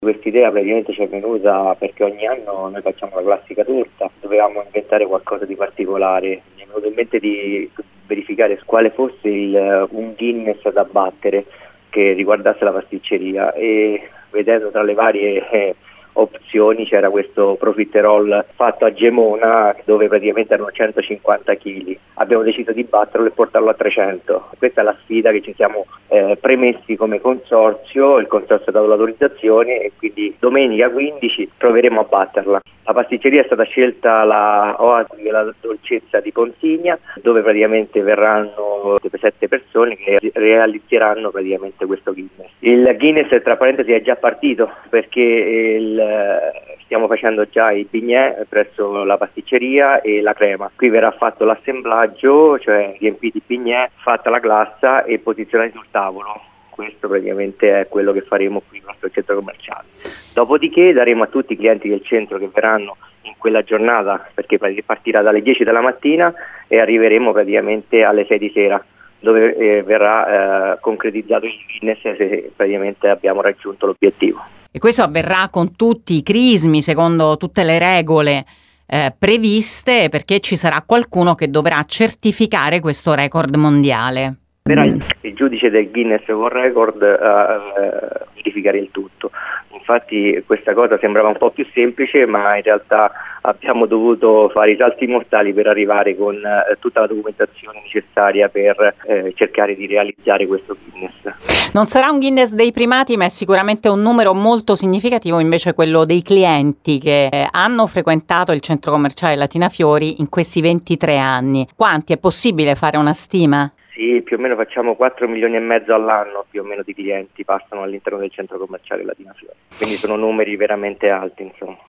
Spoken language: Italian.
Quest'idea praticamente ci è venuta perché ogni anno noi facciamo la classica torta, dovevamo inventare qualcosa di particolare. Mi è venuto in mente di verificare quale fosse un Guinness da battere che riguardasse la pasticceria, e vedendo tra le varie opzioni c'era questo profiterol fatto a Gemona, dove praticamente erano 150 kg. Abbiamo deciso di batterlo e portarlo a 300. Questa è la sfida che ci siamo premessi come consorzio. Il consorzio ha dato l'autorizzazione e quindi domenica 15 proveremo a batterla. La pasticceria è stata scelta la Oasi della Dolcezza di Pontigna, dove praticamente verranno 7 persone che realizzeranno praticamente questo Guinness. Il Guinness, tra parentesi, è già partito perché stiamo facendo già i bignè presso la pasticceria e la crema. Qui verrà fatto l'assemblaggio, cioè riempiti i bignè, fatta la glassa e posizionati sul tavolo. Questo praticamente è quello che faremo qui presso il centro commerciale. Dopodiché daremo a tutti i clienti del centro che verranno in quella giornata, perché partirà dalle 10 della mattina e arriveremo praticamente alle 6 di sera, dove verrà concretizzato il Guinness se praticamente abbiamo raggiunto l'obiettivo. E questo avverrà con tutti i crismi, secondo tutte le regole previste, perché ci sarà qualcuno che dovrà certificare questo record mondiale. Verrà il giudice del Guinness World Record a verificare il tutto. Infatti questa cosa sembrava un po' più semplice, ma in realtà abbiamo dovuto fare i salti mortali per arrivare con tutta la documentazione necessaria per cercare di realizzare questo Guinness. Non sarà un Guinness dei primati, ma è sicuramente un numero molto significativo invece quello dei clienti che hanno frequentato il centro commerciale Latina Fiori in questi 23 anni. Quanti? È possibile fare una stima? Sì, più o meno facciamo 4 milioni e mezzo all'anno più o meno di clienti passano all'interno del centro commerciale Latina Fiori, quindi sono numeri veramente alti, insomma.